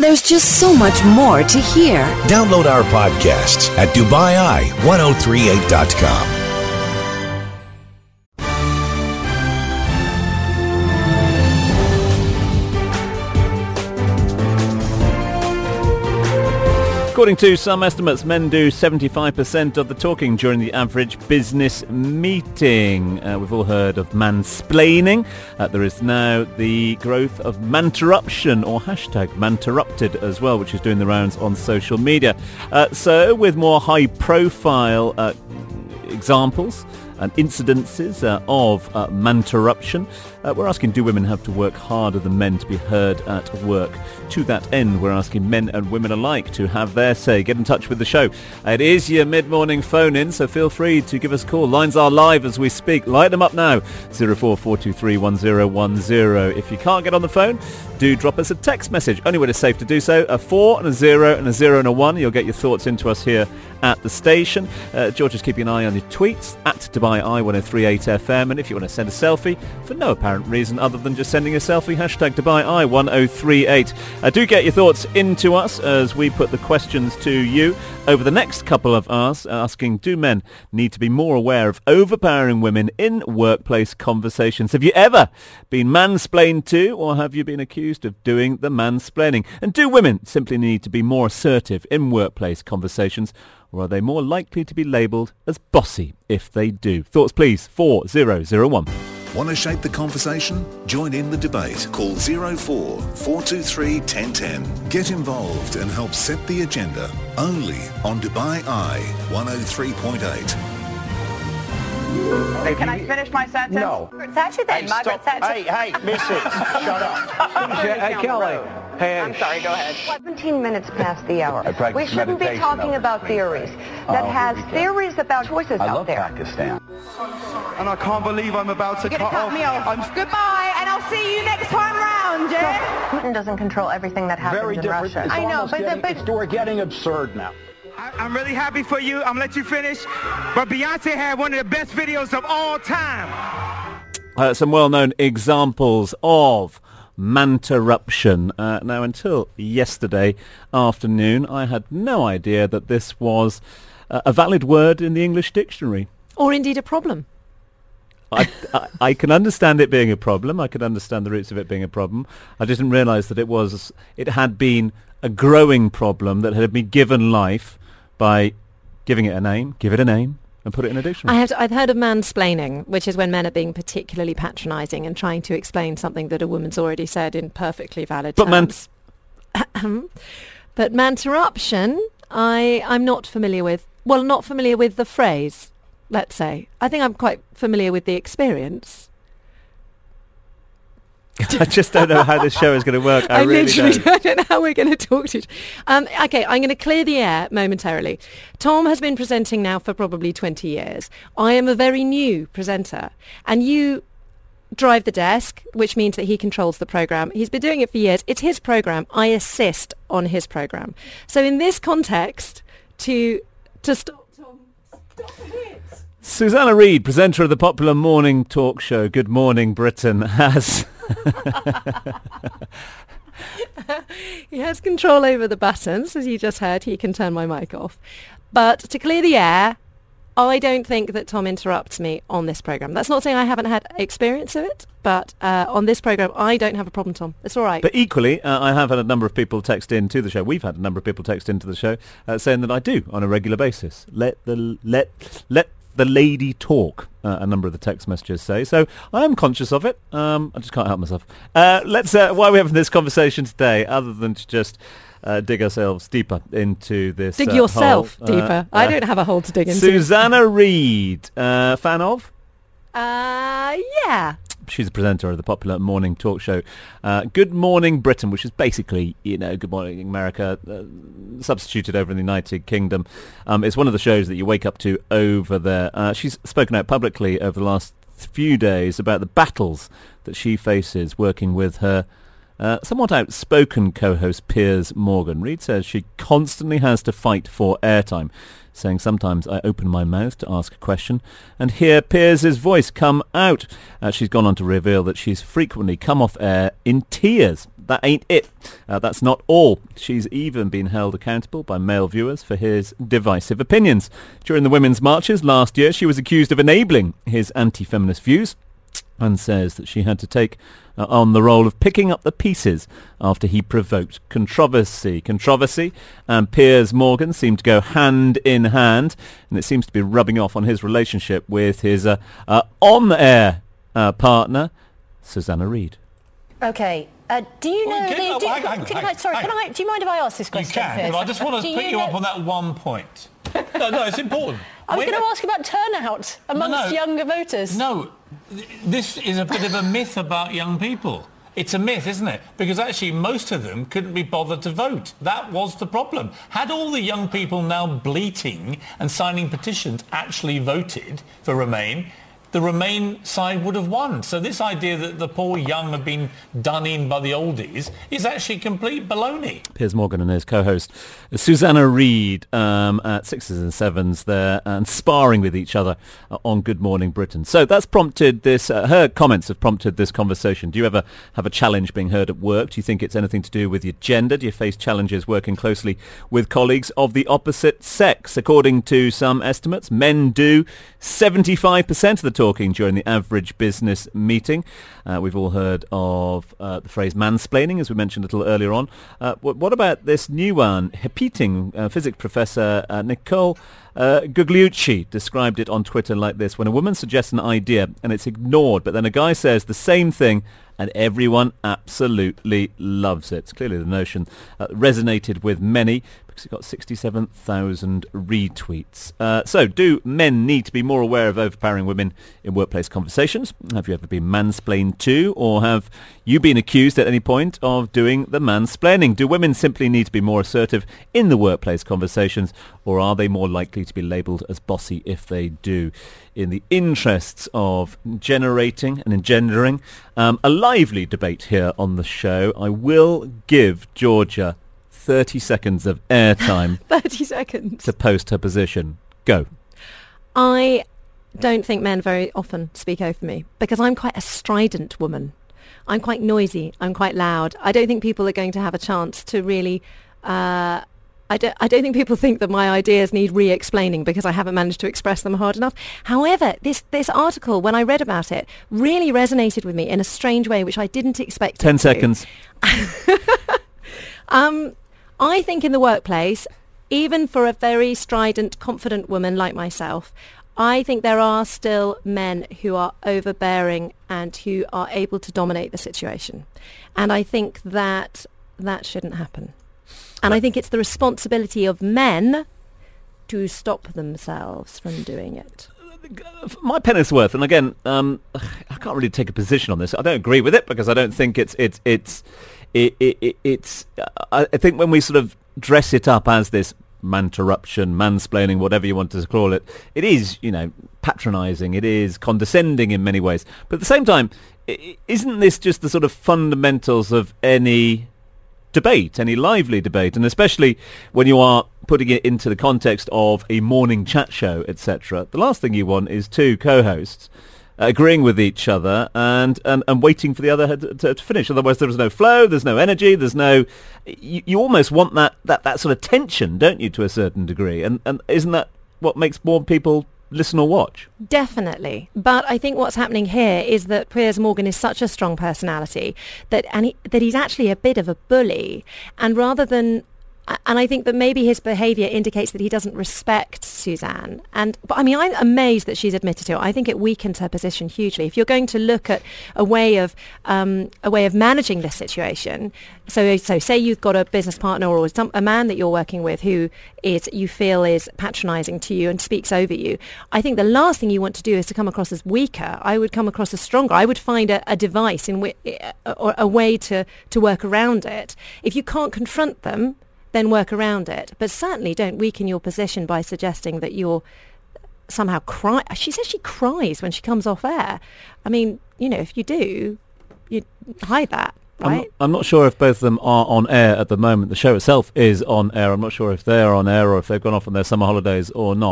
There's just so much more to hear. Download our podcasts at DubaiI1038.com. According to some estimates, men do 75% of the talking during the average business meeting. We've all heard of mansplaining. There is now the growth of manterruption, or hashtag manterrupted as well, which is doing the rounds on social media. So with more high-profile examples and incidences of manterruption, we're asking, do women have to work harder than men to be heard at work? To that end, we're asking men and women alike to have their say. Get in touch with the show. It is your mid-morning phone-in, so feel free to give us a call. Lines are live as we speak. Light them up now, 044231010. If you can't get on the phone, do drop us a text message. Only way it's safe to do so, a 4 and a 0 and a 0 and a 1. You'll get your thoughts into us here at the station. George is keeping an eye on your tweets at Dubai I1038FM, and if you want to send a selfie for no apparent reason other than just sending a selfie, hashtag Dubai I1038. Do get your thoughts into us as we put the questions to you over the next couple of hours, asking, do men need to be more aware of overpowering women in workplace conversations? Have you ever been mansplained to, or have you been accused of doing the mansplaining? And do women simply need to be more assertive in workplace conversations, or are they more likely to be labelled as bossy if they do? Thoughts please, 4001. Want to shape the conversation? Join in the debate. Call 04-423 1010. Get involved and help set the agenda. Only on Dubai Eye 103.8. Hey, can I finish my sentence? No. Margaret Thatcher then. Hey, Margaret stop. Thatcher. Hey, Mrs. Shut up. Hey, Kelly. Hey, I'm sorry, go ahead. 17 minutes past the hour. I practice We shouldn't be meditation, talking though. about theories that has theories about choices I out love there. Pakistan. and I can't believe I'm about to You're cut going to cut me off. Goodbye, and I'll see you next time round, yeah? Putin doesn't control everything that happens Very in different. Russia. It's I know, almost we're getting absurd now. I'm really happy for you. I'm going to let you finish. But Beyonce had one of the best videos of all time. Some well-known examples of manterruption. Now, until yesterday afternoon, I had no idea that this was a valid word in the English dictionary. Or indeed a problem. I can understand it being a problem. I can understand the roots of it being a problem. I just didn't realise that it had been a growing problem that had been given life by giving it a name, give it a name, and put it in a dictionary. I've heard of mansplaining, which is when men are being particularly patronising and trying to explain something that a woman's already said in perfectly valid terms. But manterruption, I'm not familiar with. Well, not familiar with the phrase, let's say. I think I'm quite familiar with the experience. I just don't know how this show is going to work. I really don't know how we're going to talk to you. Okay, I'm going to clear the air momentarily. Tom has been presenting now for probably 20 years. I am a very new presenter. And you drive the desk, which means that he controls the programme. He's been doing it for years. It's his programme. I assist on his programme. So in this context, to stop Tom, stop it. Susanna Reid, presenter of the popular morning talk show Good Morning Britain, has... He has control over the buttons, as you just heard. He can turn my mic off. But to clear the air, I don't think that Tom interrupts me on this programme. That's not saying I haven't had experience of it, but on this programme, I don't have a problem, Tom. It's all right. But equally, I have had a number of people text in to the show. We've had a number of people text into the show saying that I do on a regular basis. Let the lady talk, a number of the text messages say. So I am conscious of it. I just can't help myself. Let's why are we having this conversation today, other than to just dig ourselves deeper into this Dig yourself hole. deeper. I don't have a hole to dig into. Susanna Reid, fan of? Yeah. She's a presenter of the popular morning talk show Good Morning Britain, which is basically, Good Morning America, substituted over in the United Kingdom. It's one of the shows that you wake up to over there. She's spoken out publicly over the last few days about the battles that she faces working with her somewhat outspoken co-host Piers Morgan. Reid says she constantly has to fight for airtime, saying sometimes I open my mouth to ask a question and hear Piers' voice come out. She's gone on to reveal that she's frequently come off air in tears that ain't it. That's not all. She's even been held accountable by male viewers for his divisive opinions. During the women's marches last year, she was accused of enabling his anti-feminist views and says that she had to take on the role of picking up the pieces after he provoked controversy. Controversy and Piers Morgan seem to go hand in hand, and it seems to be rubbing off on his relationship with his on-air partner, Susanna Reid. Okay. Do you know... do you mind if I ask this question? You can, Piers? but I just want to put you up on that one point. No, it's important. I was going to ask about turnout amongst younger voters. No, this is a bit of a myth about young people. It's a myth, isn't it? Because actually most of them couldn't be bothered to vote. That was the problem. Had all the young people now bleating and signing petitions actually voted for Remain, the Remain side would have won. So this idea that the poor young have been done in by the oldies is actually complete baloney. Piers Morgan and his co-host Susanna Reid at Sixes and Sevens there and sparring with each other on Good Morning Britain. So that's prompted this, her comments have prompted this conversation. Do you ever have a challenge being heard at work? Do you think it's anything to do with your gender? Do you face challenges working closely with colleagues of the opposite sex? According to some estimates, men do 75% of the talking during the average business meeting. We've all heard of the phrase mansplaining, as we mentioned a little earlier on. What about this new one? Repeating physics professor Nicole Gugliucci described it on Twitter like this: when a woman suggests an idea and it's ignored, but then a guy says the same thing and everyone absolutely loves it. It's clearly the notion resonated with many, because it got 67,000 retweets. So do men need to be more aware of overpowering women in workplace conversations? Have you ever been mansplained to, or have you been accused at any point of doing the mansplaining? Do women simply need to be more assertive in the workplace conversations, or are they more likely to be labelled as bossy if they do? In the interests of generating and engendering a lively debate here on the show, I will give Georgia 30 seconds of airtime 30 seconds to post her position. Go. I don't think men very often speak over me because I'm quite a strident woman. I'm quite noisy. I'm quite loud. I don't think people are going to have a chance to really... I don't think people think that my ideas need re-explaining because I haven't managed to express them hard enough. However, this article, when I read about it, really resonated with me in a strange way, which I didn't expect. 10 seconds. I think in the workplace, even for a very strident, confident woman like myself, I think there are still men who are overbearing and who are able to dominate the situation. And I think that shouldn't happen. And I think it's the responsibility of men to stop themselves from doing it. My penny's worth, and again, I can't really take a position on this. I don't agree with it because I don't think it's. I think when we sort of dress it up as this man-interruption, mansplaining, whatever you want to call it, it is, patronising. It is condescending in many ways. But at the same time, isn't this just the sort of fundamentals of any debate, any lively debate, and especially when you are putting it into the context of a morning chat show, etc. The last thing you want is two co-hosts agreeing with each other and waiting for the other to finish. Otherwise there's no flow, there's no energy, there's no... You almost want that sort of tension, don't you, to a certain degree? And isn't that what makes more people listen or watch? Definitely. But I think what's happening here is that Piers Morgan is such a strong personality that he's actually a bit of a bully. And rather than... And I think that maybe his behaviour indicates that he doesn't respect Suzanne. But I'm amazed that she's admitted to it. I think it weakens her position hugely. If you're going to look at a way of managing this situation, so say you've got a business partner or a man that you're working with who you feel is patronising to you and speaks over you, I think the last thing you want to do is to come across as weaker. I would come across as stronger. I would find a device or a way to work around it. If you can't confront them, then work around it. But certainly don't weaken your position by suggesting that you're somehow cry. She says she cries when she comes off air. I mean, if you do, you hide that, right? I'm not sure if both of them are on air at the moment. The show itself is on air. I'm not sure if they're on air or if they've gone off on their summer holidays or not.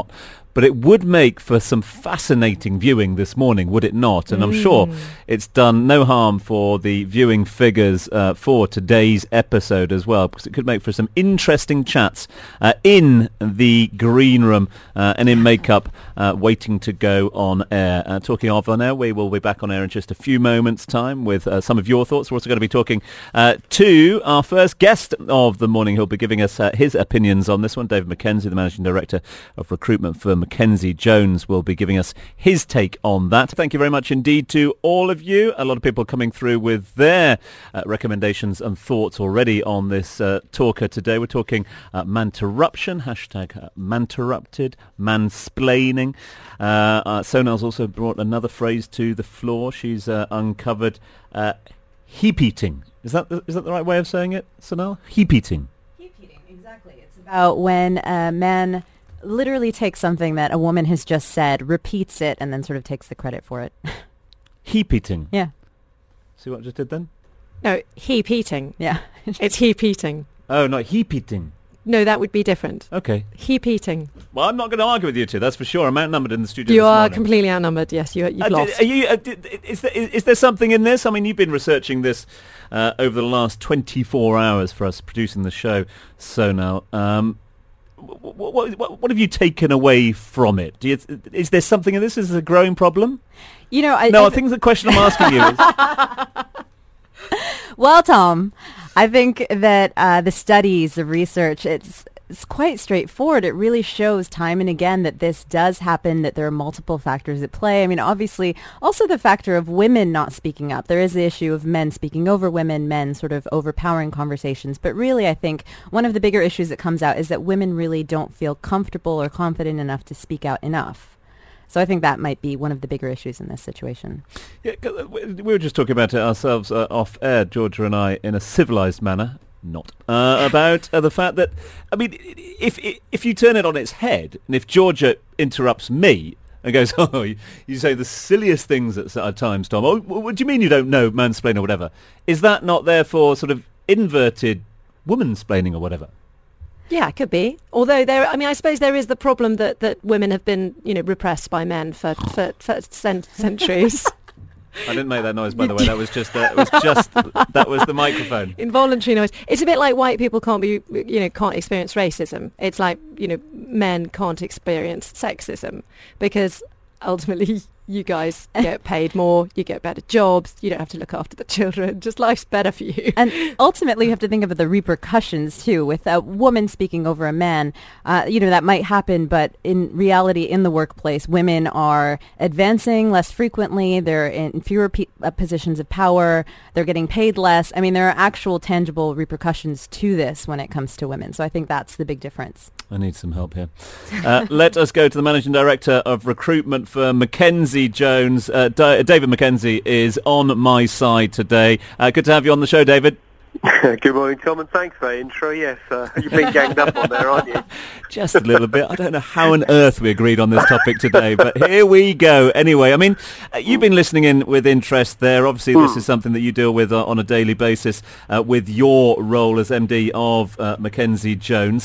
but it would make for some fascinating viewing this morning, would it not? And I'm sure it's done no harm for the viewing figures for today's episode as well, because it could make for some interesting chats in the green room and in makeup waiting to go on air. Talking of on air, we will be back on air in just a few moments' time with some of your thoughts. We're also going to be talking to our first guest of the morning, who'll be giving us his opinions on this one. David Mackenzie, the Managing Director of Recruitment for Mackenzie Jones, will be giving us his take on that. Thank you very much indeed to all of you. A lot of people coming through with their recommendations and thoughts already on this talker today. We're talking manterruption, hashtag manterrupted, mansplaining. Sonal's also brought another phrase to the floor. She's uncovered heap eating. Is that the right way of saying it, Sonal? Heap eating. Heap eating, exactly. It's about when a man literally takes something that a woman has just said, repeats it, and then sort of takes the credit for it. Heap eating? Yeah. See what I just did then? No, heap eating. Yeah. It's heap eating. Oh, not heap eating. No, that would be different. Okay. Heap eating. Well, I'm not going to argue with you two, that's for sure. I'm outnumbered in the studio You this are morning. completely outnumbered, yes. You've lost. Is there something in this? I mean, you've been researching this over the last 24 hours for us producing the show, Sonal. What have you taken away from it? Is there something in this? Is this a growing problem? You know, I think the question I'm asking you is... Well, Tom, I think that the studies, the research, it's quite straightforward. It really shows time and again that this does happen, that there are multiple factors at play. I mean, obviously, also the factor of women not speaking up. There is the issue of men speaking over women, men sort of overpowering conversations. But really, I think one of the bigger issues that comes out is that women really don't feel comfortable or confident enough to speak out enough. So I think that might be one of the bigger issues in this situation. Yeah, we were just talking about it ourselves off air, Georgia and I, in a civilised manner. Not about the fact that, I mean, if you turn it on its head, and if Georgia interrupts me and goes, oh, you say the silliest things at times, Tom. Oh, what do you mean you don't know mansplain or whatever? Is that not therefore sort of inverted womansplaining or whatever? Yeah, it could be. Although I suppose there is the problem that women have been, repressed by men for centuries. I didn't make that noise, by the way. That was that was the microphone. Involuntary noise. It's a bit like white people can't experience racism. It's like, men can't experience sexism because ultimately you guys get paid more, you get better jobs, you don't have to look after the children, just life's better for you. And ultimately you have to think of the repercussions too. With a woman speaking over a man, that might happen, but in reality in the workplace, women are advancing less frequently, they're in fewer positions of power, they're getting paid less. I mean, there are actual tangible repercussions to this when it comes to women. So I think that's the big difference. I need some help here. Let us go to the Managing Director of Recruitment for Mackenzie Jones. David Mackenzie is on my side today. Good to have you on the show, David. Good morning, Tom, and thanks for that intro. Yes, you've been ganged up on there, aren't you? Just a little bit. I don't know how on earth we agreed on this topic today, but here we go. Anyway, I mean, you've been listening in with interest there. Obviously, this is something that you deal with on a daily basis with your role as MD of Mackenzie Jones.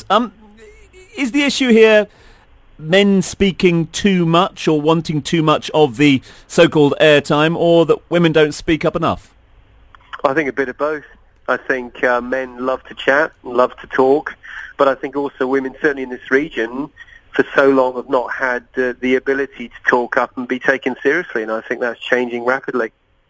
Is the issue here men speaking too much or wanting too much of the so-called airtime, or that women don't speak up enough? I think a bit of both. I think men love to chat, love to talk, but I think also women, certainly in this region, for so long have not had the ability to talk up and be taken seriously, and I think that's changing rapidly.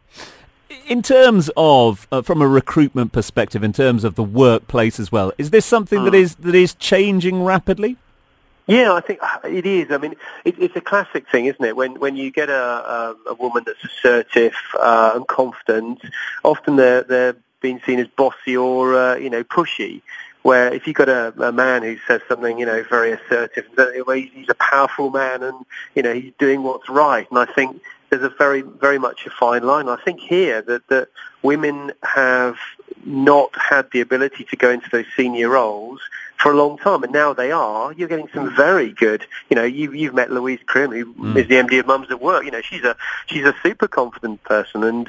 In terms of, from a recruitment perspective, in terms of the workplace as well, is this something that is changing rapidly? Yeah, I think it is. I mean, it's a classic thing, isn't it? When you get a woman that's assertive and confident, often they're being seen as bossy or pushy. Where if you've got a man who says something, very assertive, he's a powerful man and he's doing what's right. And I think there's a very, very much a fine line. I think here that women have not had the ability to go into those senior roles for a long time, and now they are. You're getting some very good. You've met Louise Krim, who is the MD of Mums at Work. She's a super confident person, and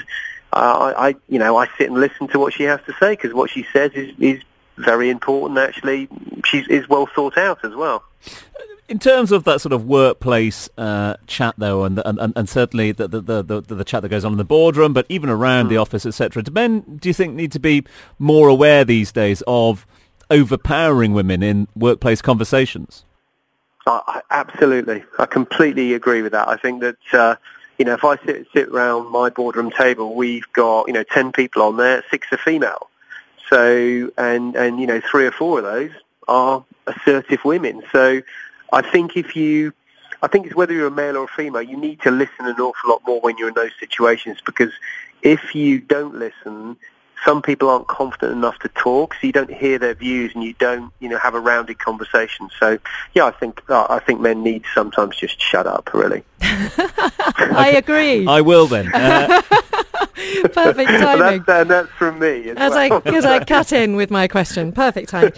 I sit and listen to what she has to say, because what she says is very important. Actually, is well thought out as well. In terms of that sort of workplace chat, though, and certainly the chat that goes on in the boardroom, but even around the office, etc., do men, do you think, need to be more aware these days of overpowering women in workplace conversations? Absolutely. I completely agree with that. I think that, if I sit around my boardroom table, we've got, 10 people on there, 6 are female. So, and 3 or 4 of those are assertive women. So I think it's whether you're a male or a female, you need to listen an awful lot more when you're in those situations, because if you don't listen, some people aren't confident enough to talk, so you don't hear their views and you don't, have a rounded conversation. So, yeah, I think men need to sometimes just shut up, really. I agree. I will then. Perfect timing. That's from me. As I cut in with my question. Perfect timing.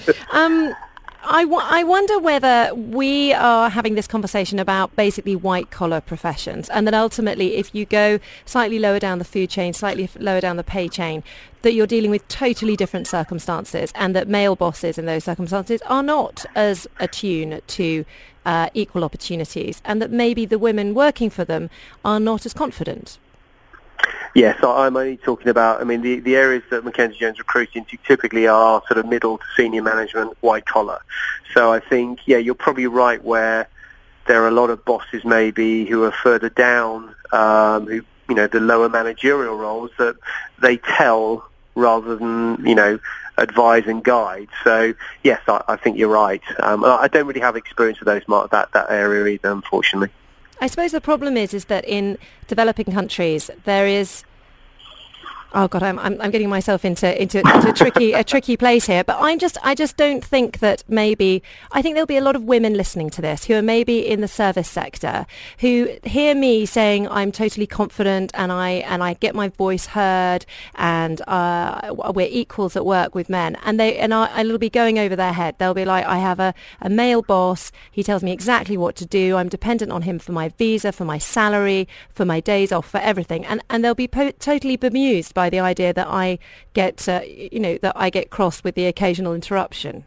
I wonder whether we are having this conversation about basically white-collar professions, and that ultimately if you go slightly lower down the food chain, slightly lower down the pay chain, that you're dealing with totally different circumstances, and that male bosses in those circumstances are not as attuned to equal opportunities, and that maybe the women working for them are not as confident. Yes, I'm only talking about, the areas that Mackenzie Jones recruits into typically are sort of middle to senior management, white collar. So I think, you're probably right where there are a lot of bosses maybe who are further down, who, the lower managerial roles, that they tell rather than, advise and guide. So, yes, I think you're right. I don't really have experience with that area either, unfortunately. I suppose the problem is that in developing countries there is. Oh God, I'm getting myself into a tricky place here. But I just don't think that maybe. I think there'll be a lot of women listening to this who are maybe in the service sector who hear me saying I'm totally confident and I get my voice heard and we're equals at work with men, and it'll be going over their head. They'll be like, I have a male boss. He tells me exactly what to do. I'm dependent on him for my visa, for my salary, for my days off, for everything, and they'll be totally bemused by the idea that I get, that I get crossed with the occasional interruption.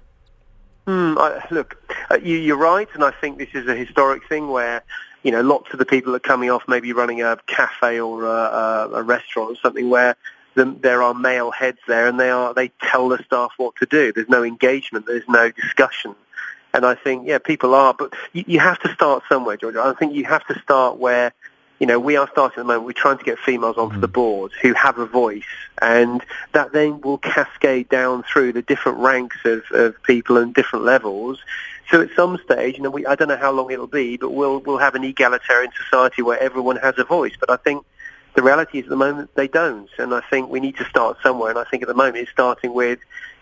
Look, you're right, and I think this is a historic thing where, lots of the people that are coming off maybe running a cafe or a restaurant or something where there are male heads there, and they tell the staff what to do. There's no engagement, there's no discussion. And I think, people are, but you have to start somewhere, George. I think you have to start where, we are starting at the moment. We're trying to get females onto the board who have a voice, and that then will cascade down through the different ranks of people and different levels. So at some stage, I don't know how long it'll be, but we'll have an egalitarian society where everyone has a voice. But I think the reality is at the moment they don't, and I think we need to start somewhere. And I think at the moment it's starting with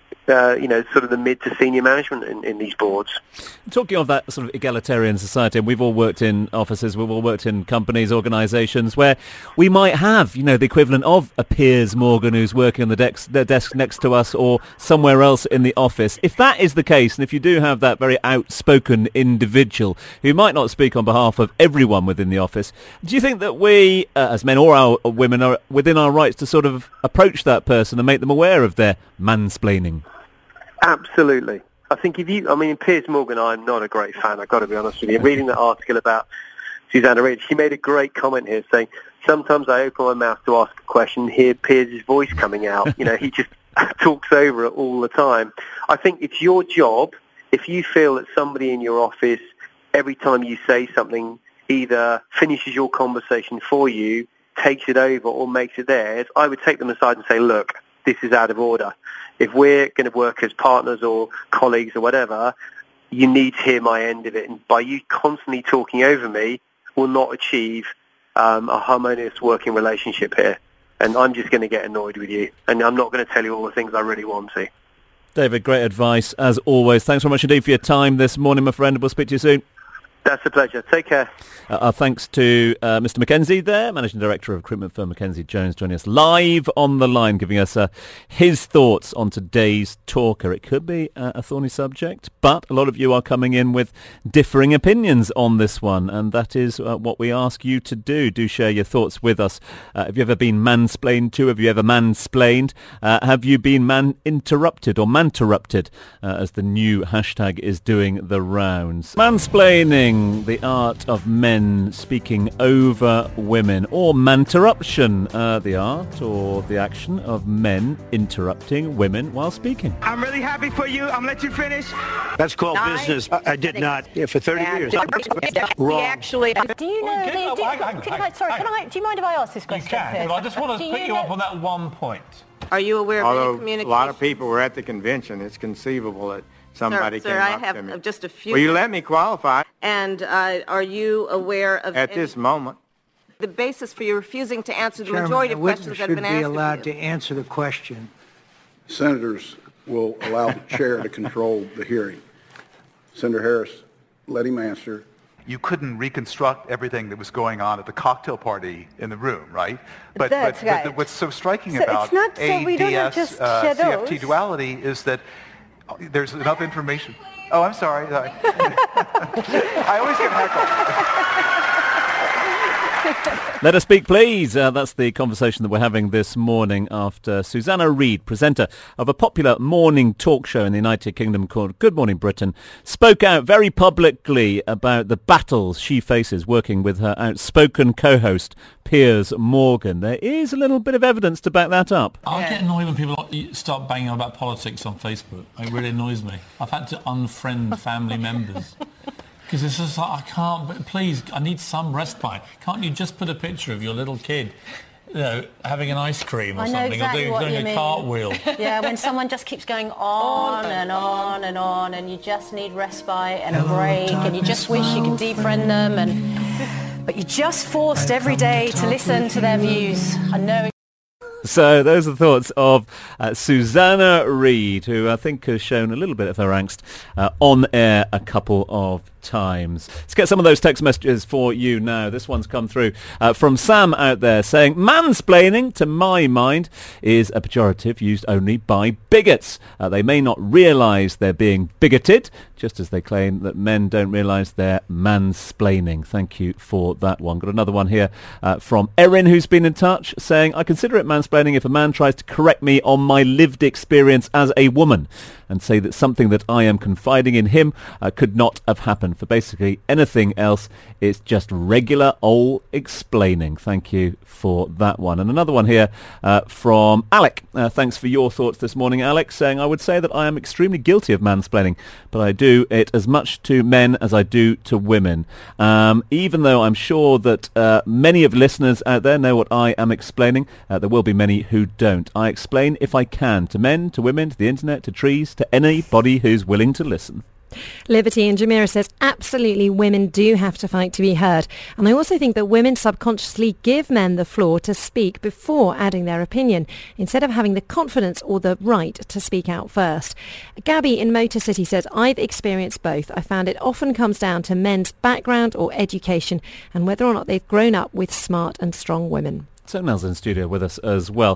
sort of the mid to senior management in these boards. Talking of that sort of egalitarian society, and we've all worked in offices, we've all worked in companies, organisations, where we might have, the equivalent of a Piers Morgan who's working on the desk next to us or somewhere else in the office. If that is the case, and if you do have that very outspoken individual who might not speak on behalf of everyone within the office, do you think that we, as men or our women, are within our rights to sort of approach that person and make them aware of their mansplaining? Absolutely. I think in Piers Morgan, I'm not a great fan, I've got to be honest with you. Reading that article about Susanna Reid, she made a great comment here saying, sometimes I open my mouth to ask a question, hear Piers' voice coming out. He just talks over it all the time. I think it's your job, if you feel that somebody in your office, every time you say something, either finishes your conversation for you, takes it over, or makes it theirs, I would take them aside and say, look, this is out of order. If we're going to work as partners or colleagues or whatever, you need to hear my end of it. And by you constantly talking over me, will not achieve a harmonious working relationship here. And I'm just going to get annoyed with you. And I'm not going to tell you all the things I really want to. David, great advice as always. Thanks very much indeed for your time this morning, my friend. We'll speak to you soon. That's a pleasure. Take care. Our thanks to Mr. Mackenzie there, Managing Director of recruitment firm Mackenzie Jones, joining us live on the line, giving us his thoughts on today's talker. It could be a thorny subject, but a lot of you are coming in with differing opinions on this one, and that is what we ask you to do. Do share your thoughts with us. Have you ever been mansplained to? Have you ever mansplained? Have you been man-interrupted or man-terrupted, as the new hashtag is doing the rounds? Mansplaining, the art of men speaking over women, or manterruption, the art or the action of men interrupting women while speaking. I'm really happy for you. I'm going to let you finish. That's called business. I did not. Yeah, for 30 years. Wrong. Actually, do you know? Do you mind if I ask this question? You can, but I just want to pick you up on that one point. Are you aware of any communication? A lot of people were at the convention. It's conceivable that somebody came up to me. Sir, I have just a few. Will you let me qualify? And are you aware of... At this moment. The basis for you refusing to answer the majority of questions that have been asked of you? Should be allowed to answer the question. Senators will allow the chair to control the hearing. Senator Harris, let him answer. You couldn't reconstruct everything that was going on at the cocktail party in the room, right? But what's so striking about ADS CFT duality is that there's enough information. Oh, I'm sorry. I always get heckled. Let us speak, please. That's the conversation that we're having this morning after Susanna Reid, presenter of a popular morning talk show in the United Kingdom called Good Morning Britain, spoke out very publicly about the battles she faces working with her outspoken co-host, Piers Morgan. There is a little bit of evidence to back that up. I get annoyed when people start banging on about politics on Facebook. It really annoys me. I've had to unfriend family members. Because it's just like, I can't, but please, I need some respite. Can't you just put a picture of your little kid, having an ice cream or something, exactly or doing a cartwheel? Yeah, when someone just keeps going on and on and on, and you just need respite and a break, and you just wish you could defriend them, but you're just forced every day to listen to their views. I know. So those are the thoughts of Susanna Reid, who I think has shown a little bit of her angst on air a couple of times. Let's get some of those text messages for you now. This one's come through from Sam out there saying, mansplaining, to my mind, is a pejorative used only by bigots. They may not realise they're being bigoted, just as they claim that men don't realise they're mansplaining. Thank you for that one. Got another one here from Erin, who's been in touch, saying, I consider it mansplaining if a man tries to correct me on my lived experience as a woman and say that something that I am confiding in him could not have happened. For basically anything else, it's just regular old explaining. Thank you for that one. And another one here from Alec. Thanks for your thoughts this morning, Alec, saying, I would say that I am extremely guilty of mansplaining, but I do it as much to men as I do to women. Even though I'm sure that many of listeners out there know what I am explaining, there will be many who don't. I explain if I can, to men, to women, to the internet, to trees, to anybody who's willing to listen. Liberty and Jamira says, absolutely, women do have to fight to be heard. And I also think that women subconsciously give men the floor to speak before adding their opinion, instead of having the confidence or the right to speak out first. Gabby in Motor City says, I've experienced both. I found it often comes down to men's background or education and whether or not they've grown up with smart and strong women. So Mel's in studio with us as well.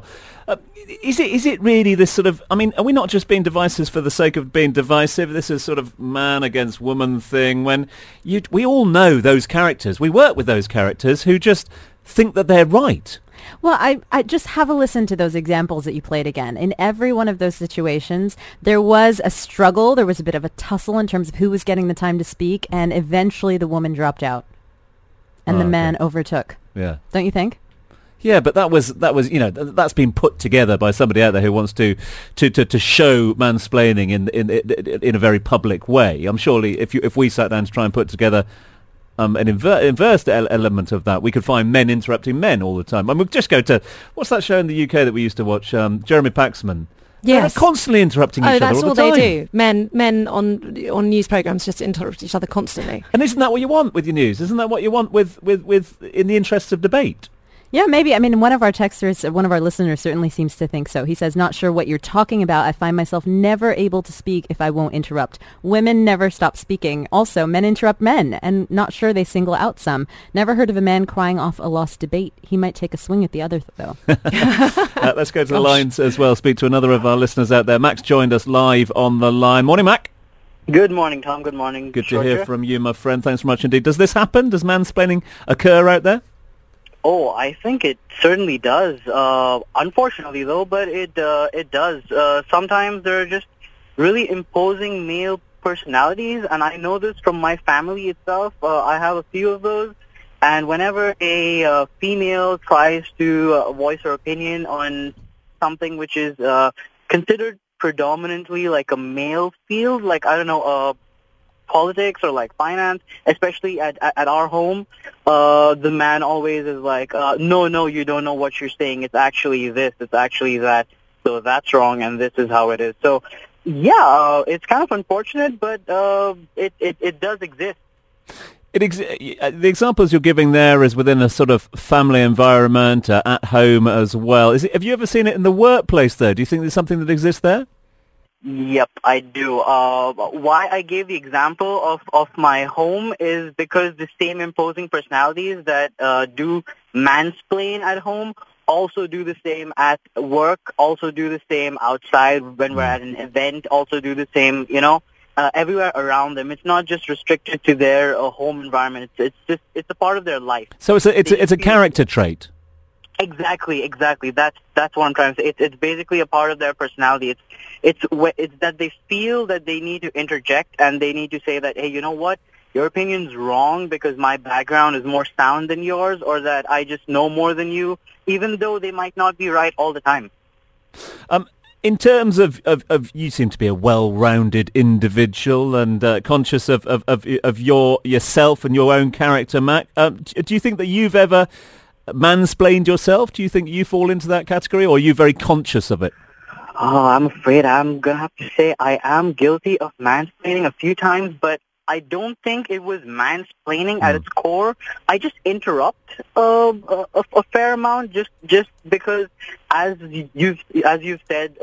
Is it really this sort of, I mean, are we not just being divisive for the sake of being divisive? This is sort of man against woman thing when we all know those characters. We work with those characters who just think that they're right. Well, I just have a listen to those examples that you played again. In every one of those situations, there was a struggle. There was a bit of a tussle in terms of who was getting the time to speak. And eventually the woman dropped out and the man overtook. Yeah. Don't you think? Yeah, but that was that's been put together by somebody out there who wants to show mansplaining in a very public way. I'm surely if we sat down to try and put together an inverse element of that, we could find men interrupting men all the time. I mean, just go to what's that show in the UK that we used to watch? Jeremy Paxman. Yes. They're constantly interrupting each other that's all the all time. they do. Men on news programmes just interrupt each other constantly. And isn't that what you want with your news? Isn't that what you want with in the interests of debate? Yeah, maybe. I mean, one of our texters, one of our listeners certainly seems to think so. He says, not sure what you're talking about. I find myself never able to speak if I won't interrupt. Women never stop speaking. Also, men interrupt men, and not sure they single out some. Never heard of a man crying off a lost debate. He might take a swing at the other, though. Let's go to the lines as well. Speak to another of our listeners out there. Max joined us live on the line. Morning, Mac. Good morning, Tom. Good morning, Good to hear from you, my friend. Thanks very much indeed. Does this happen? Does mansplaining occur out there? Oh, I think it certainly does. Unfortunately, though, but it does. Sometimes there are just really imposing male personalities, and I know this from my family itself. I have a few of those, and whenever a female tries to voice her opinion on something which is considered predominantly like a male field, like, I don't know, politics or like finance, especially at our home, the man always is like, no, you don't know what you're saying. It's actually this, it's actually that. So that's wrong, and this is how it is. So, yeah, it's kind of unfortunate, but it does exist. The examples you're giving there is within a sort of family environment, at home as well. Have you ever seen it in the workplace, though? Do you think there's something that exists there? Yep, I do. Why I gave the example of my home is because the same imposing personalities that do mansplain at home also do the same at work, also do the same outside when we're at an event, also do the same, everywhere around them. It's not just restricted to their home environment. It's a part of their life. So it's a character trait. Exactly. That's what I'm trying to say. It's basically a part of their personality. It's that they feel that they need to interject and they need to say that, hey, you know what? Your opinion's wrong because my background is more sound than yours, or that I just know more than you, even though they might not be right all the time. In terms of you seem to be a well-rounded individual and conscious of yourself and your own character, Mac. Do you think that you've ever mansplained yourself? Do you think you fall into that category, or are you very conscious of it? Oh, I'm afraid I'm going to have to say I am guilty of mansplaining a few times, but I don't think it was mansplaining at its core. I just interrupt a fair amount just because, as you've said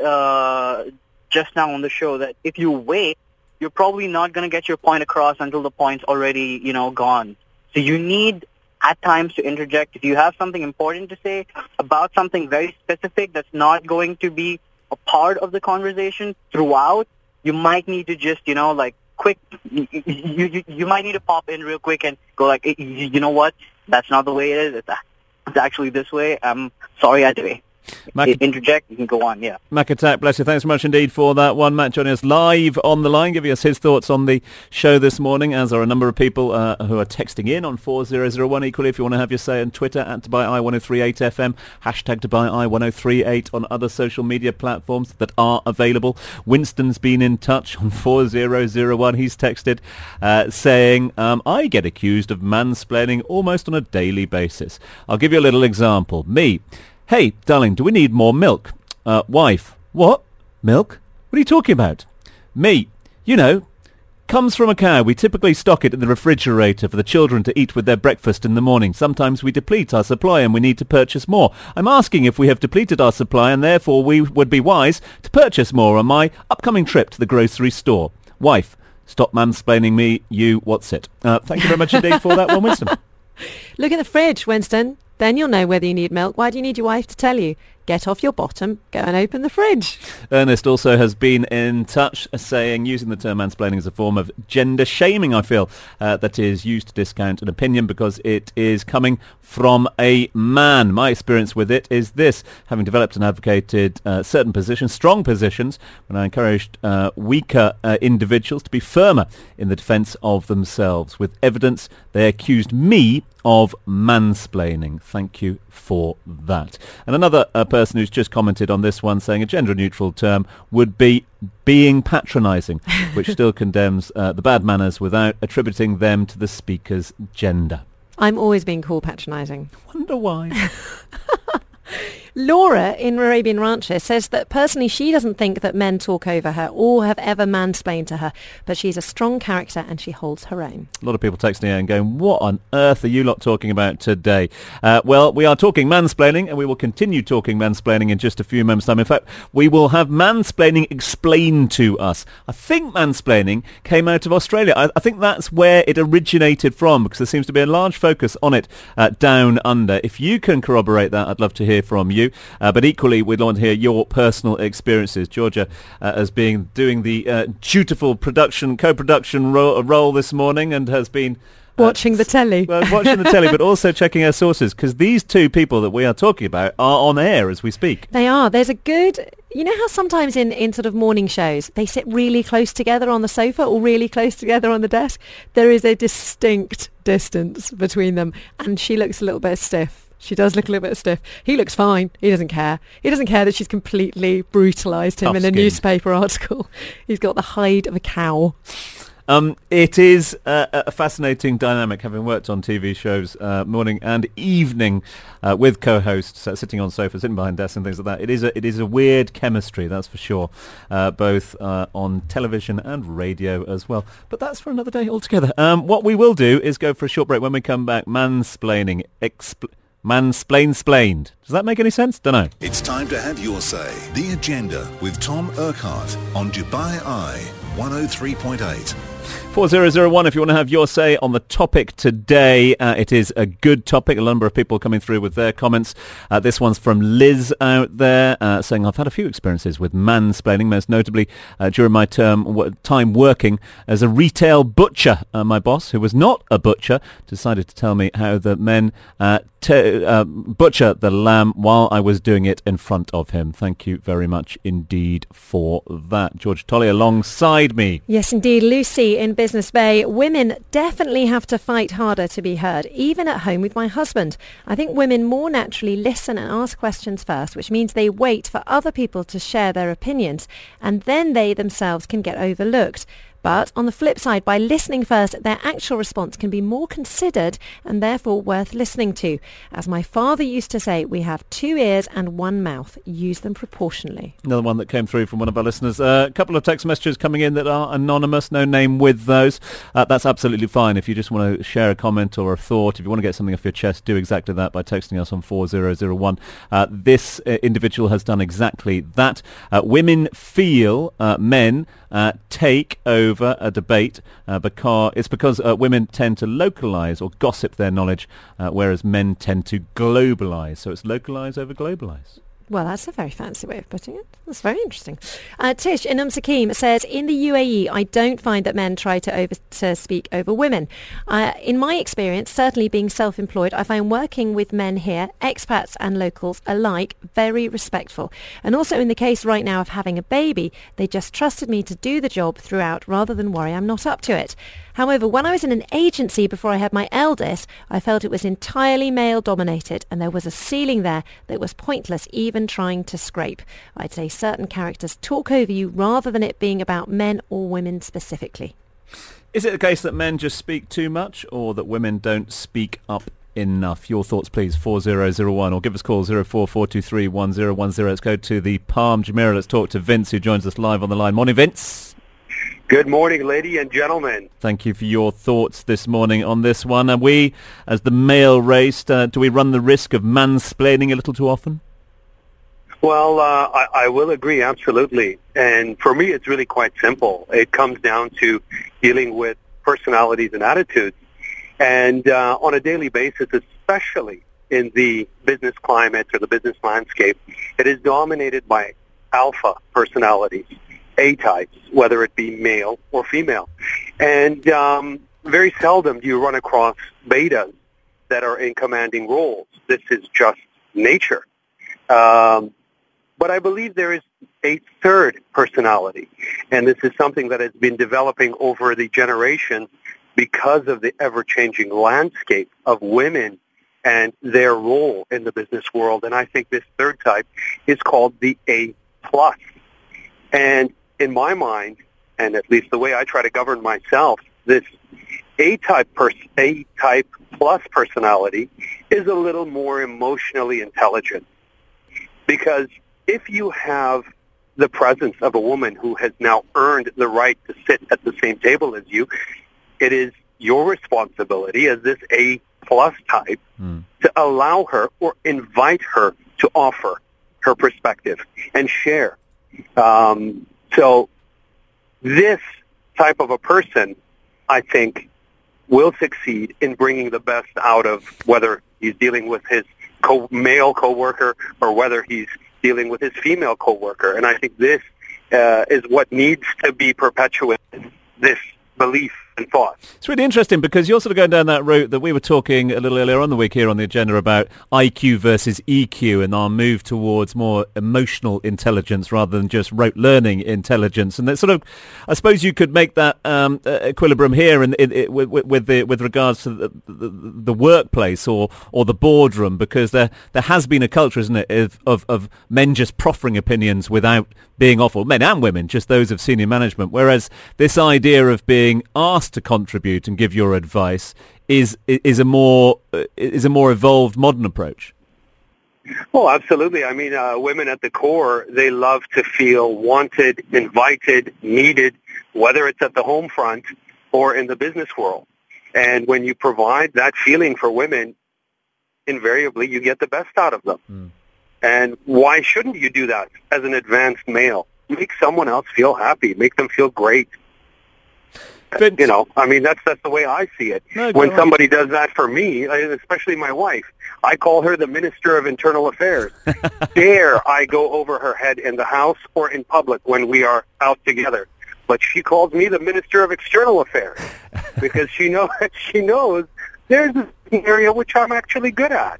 just now on the show, that if you wait, you're probably not going to get your point across until the point's already, gone. So you need at times to interject. If you have something important to say about something very specific that's not going to be a part of the conversation throughout, you might need to just, quick, you might need to pop in real quick and go like, hey, you know what, that's not the way it is, it's actually this way, I'm sorry I had to interject, you can go on, yeah. Mac Attack, bless you, thanks very much indeed for that one. Matt joining us live on the line, giving us his thoughts on the show this morning, as are a number of people who are texting in on 4001. Equally, if you want to have your say on Twitter, at DubaiI1038FM, hashtag DubaiI1038 on other social media platforms that are available. Winston's been in touch on 4001. He's texted saying, I get accused of mansplaining almost on a daily basis. I'll give you a little example. Me: hey, darling, do we need more milk? Wife: what? Milk? What are you talking about? Me: comes from a cow. We typically stock it in the refrigerator for the children to eat with their breakfast in the morning. Sometimes we deplete our supply and we need to purchase more. I'm asking if we have depleted our supply and therefore we would be wise to purchase more on my upcoming trip to the grocery store. Wife: stop mansplaining me, you, what's it? Thank you very much indeed for that one, Winston. Look at the fridge, Winston. Then you'll know whether you need milk. Why do you need your wife to tell you? Get off your bottom, go and open the fridge. Ernest also has been in touch saying, using the term mansplaining as a form of gender shaming, I feel, that is used to discount an opinion because it is coming from a man. My experience with it is this: having developed and advocated certain positions, strong positions, when I encouraged weaker individuals to be firmer in the defence of themselves. With evidence, they accused me of mansplaining. Thank you for that. And another person who's just commented on this one, saying a gender-neutral term would be being patronising, which still condemns the bad manners without attributing them to the speaker's gender. I'm always being called patronising. Wonder why. Laura in Arabian Ranches says that personally she doesn't think that men talk over her or have ever mansplained to her, but she's a strong character and she holds her own. A lot of people texting in and going, what on earth are you lot talking about today? Well, we are talking mansplaining, and we will continue talking mansplaining in just a few moments' time. In fact, we will have mansplaining explained to us. I think mansplaining came out of Australia. I think that's where it originated from, because there seems to be a large focus on it down under. If you can corroborate that, I'd love to hear from you. But equally, we'd want to hear your personal experiences. Georgia, as being doing the dutiful co-production role this morning, and has been watching the telly. Watching the telly, but also checking our sources, because these two people that we are talking about are on air as we speak. They are. There's a good... You know how sometimes in sort of morning shows, they sit really close together on the sofa or really close together on the desk? There is a distinct distance between them, and she looks a little bit stiff. She does look a little bit stiff. He looks fine. He doesn't care. He doesn't care that she's completely brutalised him in a newspaper article. He's got the hide of a cow. It is a fascinating dynamic, having worked on TV shows morning and evening with co-hosts sitting on sofas, sitting behind desks and things like that. It is a weird chemistry, that's for sure, both on television and radio as well. But that's for another day altogether. What we will do is go for a short break. When we come back, mansplaining, mansplained. Does that make any sense? Don't know. It's time to have your say. The Agenda with Tom Urquhart on Dubai Eye 103.8. 4001 if you want to have your say on the topic today. It is a good topic. A number of people coming through with their comments. This one's from Liz out there saying, I've had a few experiences with mansplaining, most notably during my time working as a retail butcher. My boss, who was not a butcher, decided to tell me how the men butcher the lamb while I was doing it in front of him. Thank you very much indeed for that. George Tolley alongside me. Yes, indeed. Lucy in Business Bay. Women definitely have to fight harder to be heard, even at home with my husband. I think women more naturally listen and ask questions first, which means they wait for other people to share their opinions, and then they themselves can get overlooked. But on the flip side, by listening first, their actual response can be more considered and therefore worth listening to. As my father used to say, we have 2 ears and 1 mouth. Use them proportionally. Another one that came through from one of our listeners. A couple of text messages coming in that are anonymous, no name with those. That's absolutely fine. If you just want to share a comment or a thought, if you want to get something off your chest, do exactly that by texting us on 4001. This individual has done exactly that. Women feel men take over a debate because women tend to localize or gossip their knowledge, whereas men tend to globalize. So it's localize over globalize. Well, that's a very fancy way of putting it. That's very interesting. Tish in Sakim says, in the UAE, I don't find that men try to speak over women. In my experience, certainly being self-employed, I find working with men here, expats and locals alike, very respectful. And also in the case right now of having a baby, they just trusted me to do the job throughout rather than worry I'm not up to it. However, when I was in an agency before I had my eldest, I felt it was entirely male-dominated, and there was a ceiling there that was pointless even trying to scrape. I'd say certain characters talk over you rather than it being about men or women specifically. Is it the case that men just speak too much, or that women don't speak up enough? Your thoughts, please, 4001, or give us a call 04423 1010. Let's go to the Palm Jumeirah. Let's talk to Vince, who joins us live on the line. Morning, Vince. Good morning, ladies and gentlemen. Thank you for your thoughts this morning on this one. Are we, as the male race, do we run the risk of mansplaining a little too often? Well, I will agree, absolutely. And for me, it's really quite simple. It comes down to dealing with personalities and attitudes. And on a daily basis, especially in the business climate or the business landscape, it is dominated by alpha personalities. A-types, whether it be male or female. And very seldom do you run across betas that are in commanding roles. This is just nature. But I believe there is a third personality, and this is something that has been developing over the generations because of the ever-changing landscape of women and their role in the business world. And I think this third type is called the A+. And in my mind, and at least the way I try to govern myself, this A-type plus personality is a little more emotionally intelligent. Because if you have the presence of a woman who has now earned the right to sit at the same table as you, it is your responsibility as this A-plus type to allow her or invite her to offer her perspective and share. So this type of a person, I think, will succeed in bringing the best out of whether he's dealing with his male coworker or whether he's dealing with his female coworker. And I think this is what needs to be perpetuated, this belief and thought. It's really interesting because you're sort of going down that route that we were talking a little earlier on the week here on the agenda about IQ versus EQ and our move towards more emotional intelligence rather than just rote learning intelligence. And that sort of, I suppose you could make that equilibrium here with regards to the workplace or the boardroom, because there has been a culture, isn't it, of men just proffering opinions without being offered, men and women, just those of senior management, whereas this idea of being asked to contribute and give your advice is a more evolved modern approach. Oh, absolutely. I mean, women at the core, they love to feel wanted, invited, needed, whether it's at the home front or in the business world. And when you provide that feeling for women, invariably you get the best out of them. And why shouldn't you do that as an advanced male? Make someone else feel happy. Make them feel great. You know, I mean, that's the way I see it. No, when somebody does that for me, especially my wife, I call her the Minister of Internal Affairs. Dare I go over her head in the house or in public when we are out together. But she calls me the Minister of External Affairs because she knows there's an area which I'm actually good at.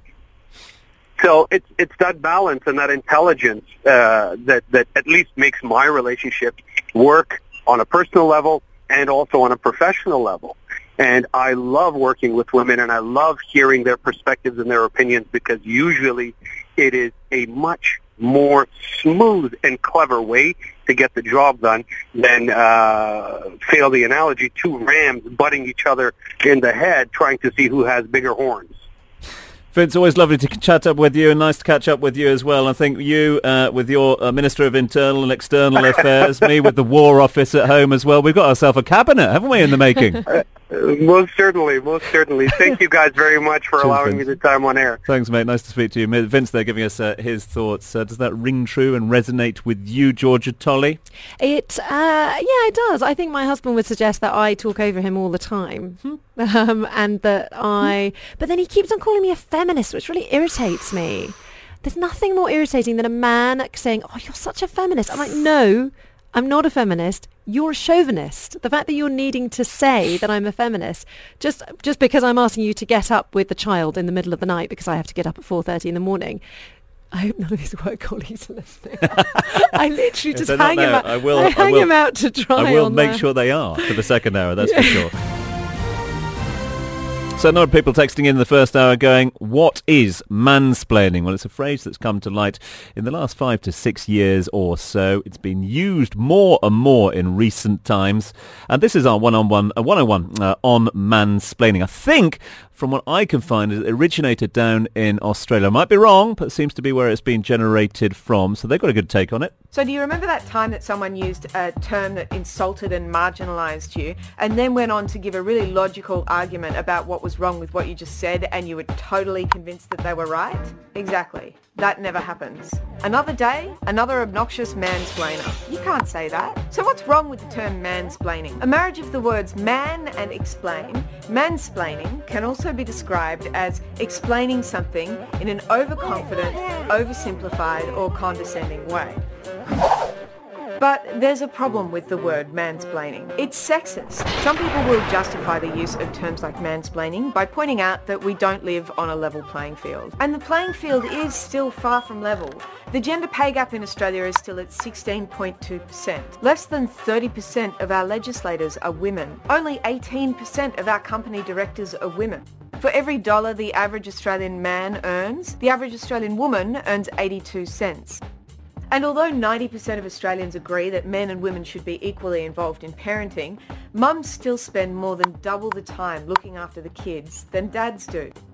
So it's that balance and that intelligence that at least makes my relationship work on a personal level and also on a professional level. And I love working with women, and I love hearing their perspectives and their opinions, because usually it is a much more smooth and clever way to get the job done than, fail the analogy, two rams butting each other in the head trying to see who has bigger horns. Vince, always lovely to chat up with you, and nice to catch up with you as well. I think you, with your Minister of Internal and External Affairs, me with the War Office at home as well. We've got ourselves a cabinet, haven't we, in the making? Most certainly. Thank you guys very much for allowing me the time on air. Thanks, mate. Nice to speak to you. Vince there giving us his thoughts. Does that ring true and resonate with you, Georgia Tolley? It does. I think my husband would suggest that I talk over him all the time. And that but then he keeps on calling me a feminist, which really irritates me. There's nothing more irritating than a man saying, "Oh, you're such a feminist." I'm like, no, I'm not a feminist. You're a chauvinist. The fact that you're needing to say that I'm a feminist just because I'm asking you to get up with the child in the middle of the night because I have to get up at 4:30 in the morning. I hope none of his work colleagues are listening. I literally just hang him out. I hang him out to dry. I will make sure they are for the second hour. That's for sure. So a lot of people texting in the first hour going, what is mansplaining? Well, it's a phrase that's come to light in the last 5 to 6 years or so. It's been used more and more in recent times. And this is our 101 on mansplaining. I think, from what I can find, it originated down in Australia. I might be wrong, but it seems to be where it's been generated from. So they've got a good take on it. So do you remember that time that someone used a term that insulted and marginalised you and then went on to give a really logical argument about what was wrong with what you just said, and you were totally convinced that they were right? Exactly. That never happens. Another day, another obnoxious mansplainer. You can't say that. So what's wrong with the term mansplaining? A marriage of the words man and explain, mansplaining can also be described as explaining something in an overconfident, oversimplified or condescending way. But there's a problem with the word mansplaining. It's sexist. Some people will justify the use of terms like mansplaining by pointing out that we don't live on a level playing field. And the playing field is still far from level. The gender pay gap in Australia is still at 16.2%. Less than 30% of our legislators are women. Only 18% of our company directors are women. For every dollar the average Australian man earns, the average Australian woman earns 82 cents. And although 90% of Australians agree that men and women should be equally involved in parenting, mums still spend more than double the time looking after the kids than dads do.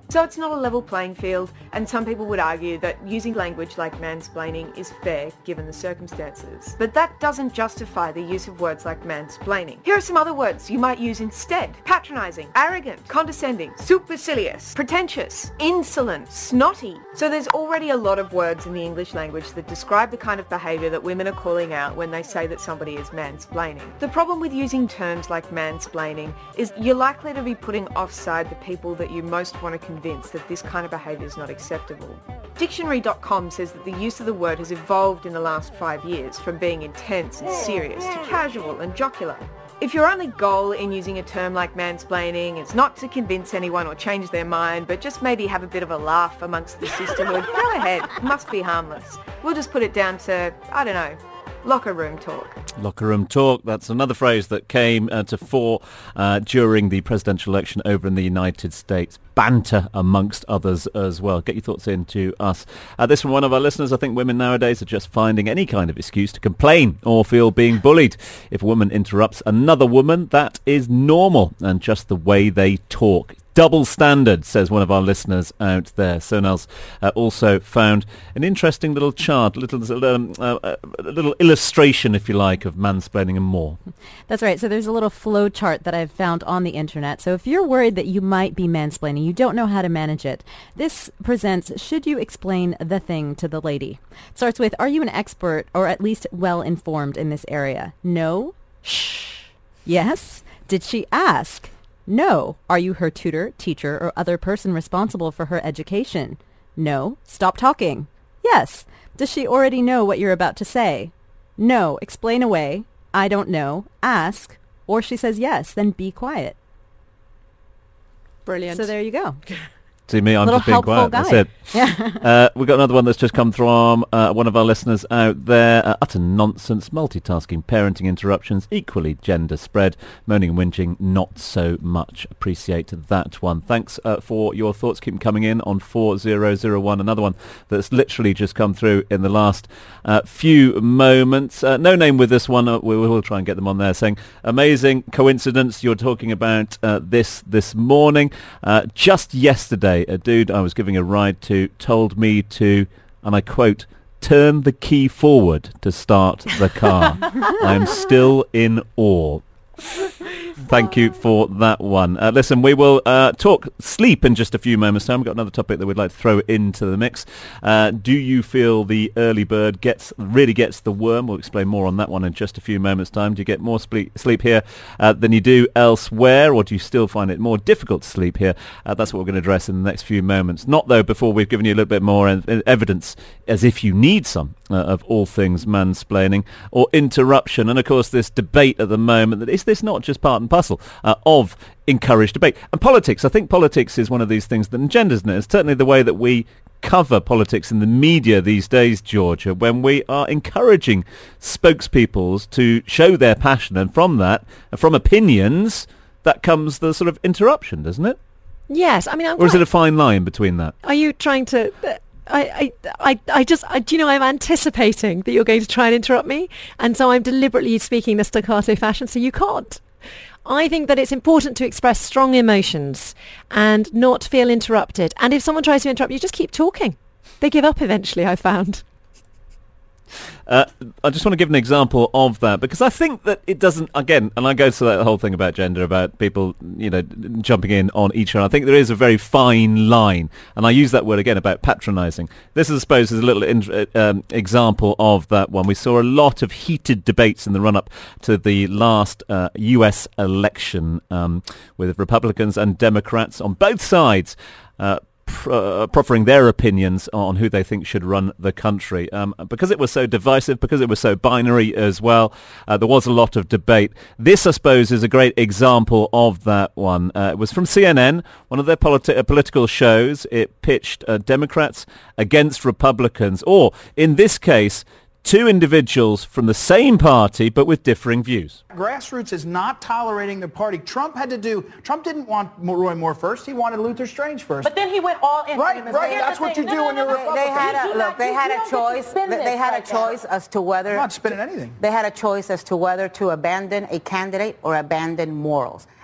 So it's not a level playing field, and some people would argue that using language like mansplaining is fair given the circumstances. But that doesn't justify the use of words like mansplaining. Here are some other words you might use instead. Patronising, arrogant, condescending, supercilious, pretentious, insolent, snotty. So there's already a lot of words in the English language that describe the kind of behaviour that women are calling out when they say that somebody is mansplaining. The problem with using terms like mansplaining is you're likely to be putting offside the people that you most want to convince that this kind of behaviour is not acceptable. Dictionary.com says that the use of the word has evolved in the last 5 years from being intense and serious to casual and jocular. If your only goal in using a term like mansplaining is not to convince anyone or change their mind, but just maybe have a bit of a laugh amongst the sisterhood, go ahead. It must be harmless. We'll just put it down to, I don't know, locker room talk. Locker room talk. That's another phrase that came to fore during the presidential election over in the United States. Banter amongst others as well. Get your thoughts in to us. This from one of our listeners. I think women nowadays are just finding any kind of excuse to complain or feel being bullied. If a woman interrupts another woman, that is normal and just the way they talk. Double standard, says one of our listeners out there. Sonal's also found an interesting little chart, a little illustration, if you like, of mansplaining and more. That's right. So there's a little flow chart that I've found on the internet. So if you're worried that you might be mansplaining, you don't know how to manage it, this presents, should you explain the thing to the lady? It starts with, are you an expert or at least well-informed in this area? No. Shh. Yes. Did she ask? No. Are you her tutor, teacher, or other person responsible for her education? No. Stop talking. Yes. Does she already know what you're about to say? No. Explain away. I don't know. Ask. Or she says yes, then be quiet. Brilliant. So there you go. See me, I'm just being quiet. Guy. That's it. Yeah. We've got another one that's just come from one of our listeners out there. Utter nonsense, multitasking, parenting interruptions, equally gender spread, moaning and whinging, not so much. Appreciate that one. Thanks for your thoughts. Keep them coming in on 4001. Another one that's literally just come through in the last few moments. No name with this one. We will try and get them on there, saying, amazing coincidence. You're talking about this morning. Just yesterday, a dude I was giving a ride to told me to, and I quote, turn the key forward to start the car. I am still in awe. Thank you for that one. Listen, we will talk sleep in just a few moments' time. We've got another topic that we'd like to throw into the mix. Do you feel the early bird really gets the worm? We'll explain more on that one in just a few moments' time. Do you get more sleep here than you do elsewhere, or do you still find it more difficult to sleep here? That's what we're going to address in the next few moments. Not, though, before we've given you a little bit more evidence, as if you need some, of all things mansplaining or interruption. And, of course, this debate at the moment, that is this not just part and parcel of encouraged debate? And politics, I think politics is one of these things that engenders it. It's certainly the way that we cover politics in the media these days, Georgia, when we are encouraging spokespeople to show their passion, and from that, from opinions, that comes the sort of interruption, doesn't it? Yes, I mean, or is it a fine line between that? Are you trying to? Do you know, I'm anticipating that you're going to try and interrupt me, and so I'm deliberately speaking in a staccato fashion so you can't. I think that it's important to express strong emotions and not feel interrupted. And if someone tries to interrupt you, just keep talking. They give up eventually, I found. I just want to give an example of that, because I think that it doesn't, again, and I go to that whole thing about gender, about people, jumping in on each other. I think there is a very fine line, and I use that word again about patronising. This, I suppose, is a little example of that one. We saw a lot of heated debates in the run-up to the last US election with Republicans and Democrats on both sides proffering their opinions on who they think should run the country. Because it was so divisive, because it was so binary as well, there was a lot of debate. This, I suppose, is a great example of that one. It was from CNN, one of their political shows. It pitched Democrats against Republicans, or, in this case, two individuals from the same party but with differing views. Grassroots is not tolerating the party. Trump didn't want Roy Moore first. He wanted Luther Strange first. But then he went all in. Right. That's what you do when you're a Republican. They had a choice. They had a choice as to whether. I'm not spinning anything. They had a choice as to whether to abandon a candidate or abandon morals.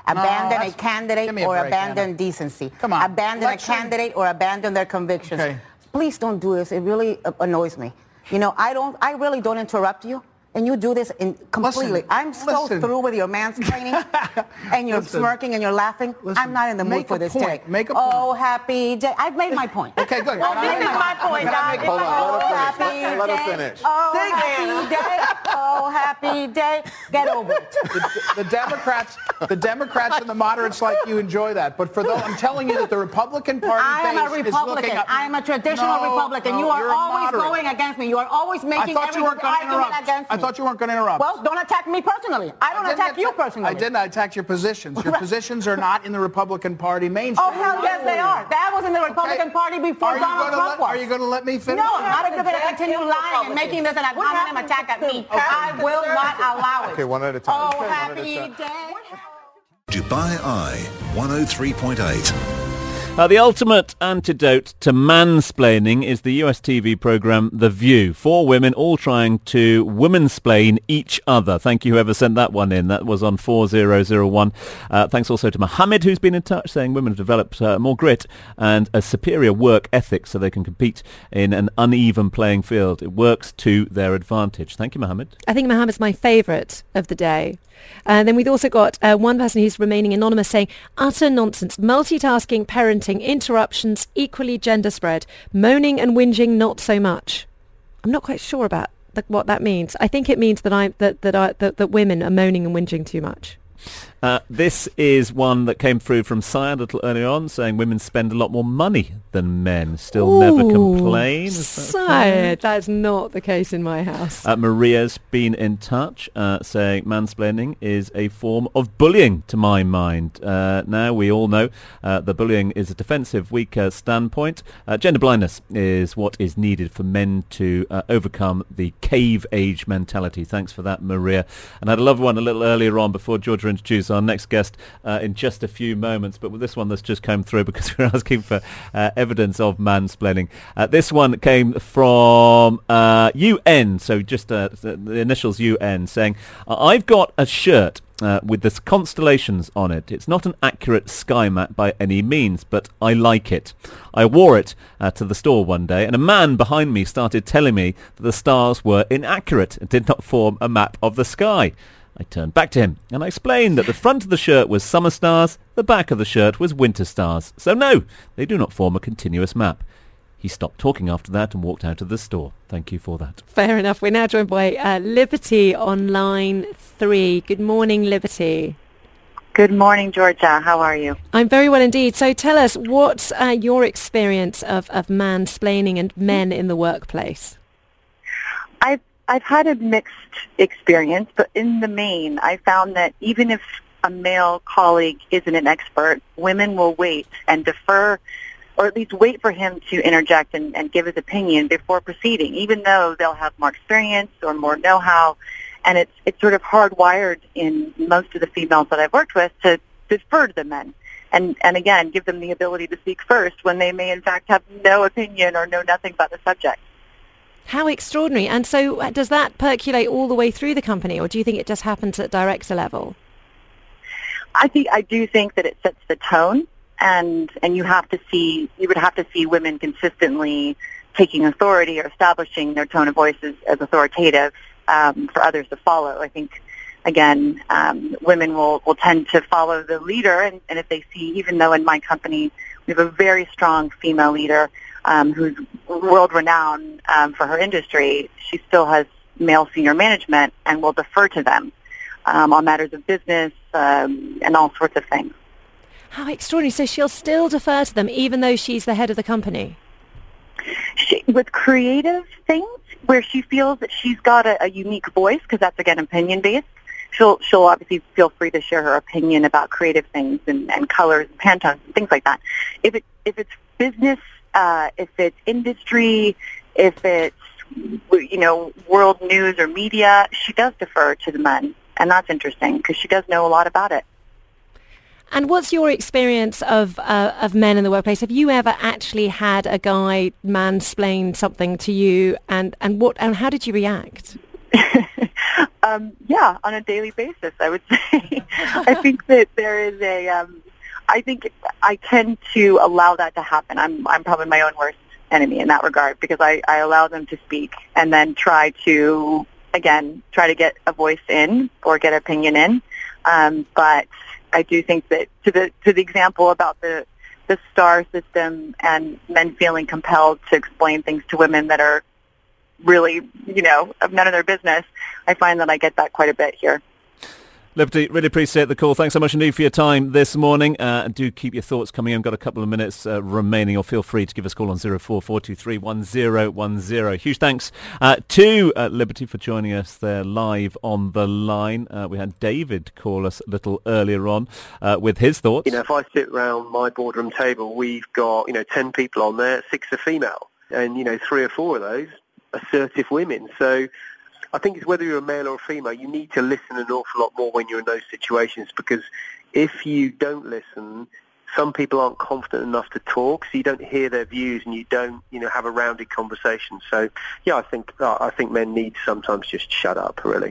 Abandon a candidate or abandon decency. Come on. Abandon a candidate or abandon their convictions. Okay. Please don't do this. It really annoys me. You know, I really don't interrupt you. And you do this completely. I'm so through with your mansplaining and you're smirking and you're laughing. I'm not in the mood for this today. Make a point. Oh, happy day. I've made my point. Okay, good. Well, this is my point, guys. Hold on, let her finish. Oh, happy day. Oh, happy day. Get over it. The Democrats and the moderates like you enjoy that. But for those, I'm telling you that the Republican Party I am a Republican. I am a traditional Republican. You are always going against me. You are always making every argument against me. I thought you weren't going to interrupt. Well, don't attack me personally. I don't attack you personally. I didn't. I attacked your positions. Your positions are not in the Republican Party mainstream. Oh, hell yes, they are. That was in the Republican Party before Donald Trump was. Are you going to let me finish? No, I'm not going to continue lying and making this an ad hominem attack at me. I will not allow it. Okay, one at a time. Oh, happy day. Dubai Eye 103.8. The ultimate antidote to mansplaining is the US TV program The View. 4 women all trying to womansplain each other. Thank you whoever sent that one in. That was on 4001. Thanks also to Mohammed, who's been in touch, saying women have developed more grit and a superior work ethic so they can compete in an uneven playing field. It works to their advantage. Thank you, Mohammed. I think Mohammed's my favourite of the day. Then we've also got one person who's remaining anonymous saying, utter nonsense, multitasking, parenting, interruptions, equally gender spread, moaning and whinging, not so much. I'm not quite sure about what that means. I think it means that women are moaning and whinging too much. This is one that came through from Syed a little earlier on, saying women spend a lot more money than men. Still never complain. Syed, that's not the case in my house. Maria's been in touch, saying mansplaining is a form of bullying, to my mind. Now, we all know the bullying is a defensive, weaker standpoint. Gender blindness is what is needed for men to overcome the cave age mentality. Thanks for that, Maria. And I had a lovely one a little earlier on before Georgia introduced our next guest in just a few moments, but with this one that's just come through because we're asking for evidence of mansplaining. This one came from UN, so just the initials UN, saying, I've got a shirt with the constellations on it. It's not an accurate sky map by any means, but I like it. I wore it to the store one day, and a man behind me started telling me that the stars were inaccurate and did not form a map of the sky. I turned back to him and I explained that the front of the shirt was summer stars, the back of the shirt was winter stars. So no, they do not form a continuous map. He stopped talking after that and walked out of the store. Thank you for that. Fair enough. We're now joined by Liberty on line 3. Good morning, Liberty. Good morning, Georgia. How are you? I'm very well indeed. So tell us, what's your experience of mansplaining and men in the workplace? I've had a mixed experience, but in the main, I found that even if a male colleague isn't an expert, women will wait and defer, or at least wait for him to interject and give his opinion before proceeding, even though they'll have more experience or more know-how. And it's sort of hardwired in most of the females that I've worked with to defer to the men. And again, give them the ability to speak first when they may in fact have no opinion or know nothing about the subject. How extraordinary. And so does that percolate all the way through the company, or do you think it just happens at director level? I do think that it sets the tone, and you would have to see women consistently taking authority or establishing their tone of voice as authoritative for others to follow. I think, again, women will tend to follow the leader, and if they see, even though in my company we have a very strong female leader who's world-renowned for her industry, she still has male senior management and will defer to them on matters of business and all sorts of things. How extraordinary. So she'll still defer to them even though she's the head of the company? With creative things where she feels that she's got a unique voice, because that's, again, opinion-based, she'll obviously feel free to share her opinion about creative things and colors and Pantones and things like that. If it's business, if it's industry, if it's world news or media, she does defer to the men, and that's interesting because she does know a lot about it. And what's your experience of men in the workplace? Have you ever actually had a guy mansplain something to you, and how did you react? Yeah, on a daily basis, I would say. I think that there is I think I tend to allow that to happen. I'm probably my own worst enemy in that regard, because I allow them to speak and then try to get a voice in or get opinion in. But I do think that to the example about the star system and men feeling compelled to explain things to women that are really, of none of their business, I find that I get that quite a bit here. Liberty, really appreciate the call. Thanks so much indeed for your time this morning. And do keep your thoughts coming in. Got a couple of minutes remaining, or feel free to give us a call on 04423 1010. Huge thanks to Liberty for joining us there live on the line. We had David call us a little earlier on with his thoughts. If I sit around my boardroom table, we've got 10 people on there, 6 are female, and 3 or 4 of those assertive women. So I think it's whether you're a male or a female, you need to listen an awful lot more when you're in those situations, because if you don't listen, some people aren't confident enough to talk, so you don't hear their views and you don't, have a rounded conversation. So, yeah, I think men need to sometimes just shut up, really.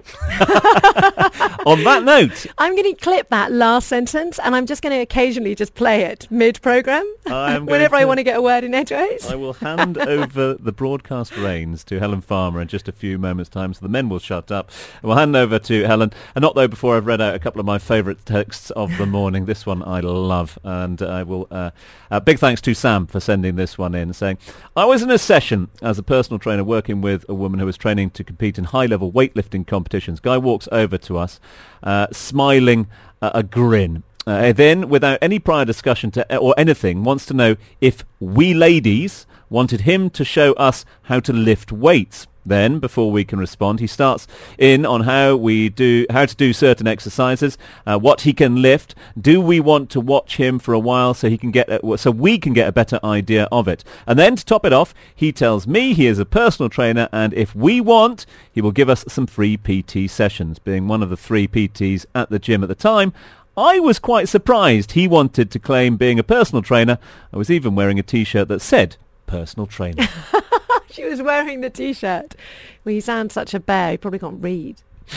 On that note, I'm going to clip that last sentence, and I'm just going to occasionally just play it mid-programme whenever I want to get a word in edgeways. I will hand over the broadcast reins to Helen Farmer in just a few moments' time, so the men will shut up. And we'll hand over to Helen, and not though before I've read out a couple of my favourite texts of the morning. This one I love, and I will big thanks to Sam for sending this one in, saying, I was in a session as a personal trainer working with a woman who was training to compete in high-level weightlifting competitions. Guy walks over to us, smiling a grin. Then, without any prior discussion or anything, wants to know if we ladies wanted him to show us how to lift weights. Then, before we can respond, he starts in on how to do certain exercises, what he can lift. Do we want to watch him for a while so we can get a better idea of it? And then, to top it off, he tells me he is a personal trainer, and if we want, he will give us some free PT sessions. Being one of the 3 PTs at the gym at the time, I was quite surprised he wanted to claim being a personal trainer. I was even wearing a T-shirt that said personal trainer. She was wearing the T-shirt. Well, you sound such a bear. You probably can't read.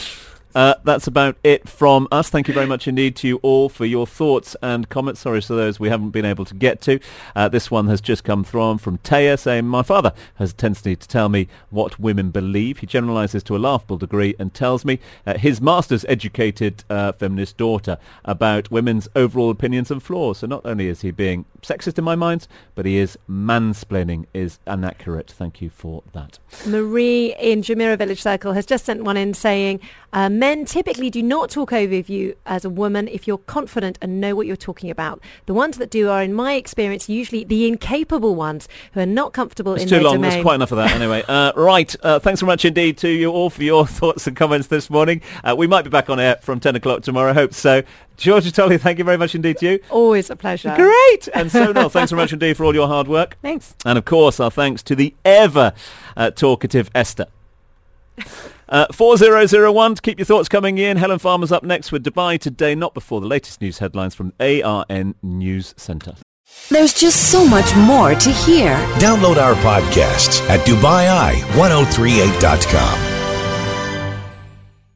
That's about it from us. Thank you very much indeed to you all for your thoughts and comments. Sorry for those we haven't been able to get to. This one has just come from Taya, saying, my father has a tendency to tell me what women believe. He generalises to a laughable degree and tells me his master's educated feminist daughter about women's overall opinions and flaws. So not only is he being sexist in my mind, but he is mansplaining is inaccurate. Thank you for that. Marie in Jumeirah Village Circle has just sent one in saying, men typically do not talk over you as a woman if you're confident and know what you're talking about. The ones that do are, in my experience, usually the incapable ones who are not comfortable in their domain. It's too long. There's quite enough of that anyway. Right. Thanks very much indeed to you all for your thoughts and comments this morning. We might be back on air from 10 o'clock tomorrow. I hope so. Georgia Tolley, thank you very much indeed to you. Always a pleasure. Great. And Sonal, thanks very much indeed for all your hard work. Thanks. And of course, our thanks to the ever talkative Esther. 4001 to keep your thoughts coming in. Helen Farmer's up next with Dubai Today, not before the latest news headlines from ARN News Centre. There's just so much more to hear. Download our podcasts at DubaiEye1038.com.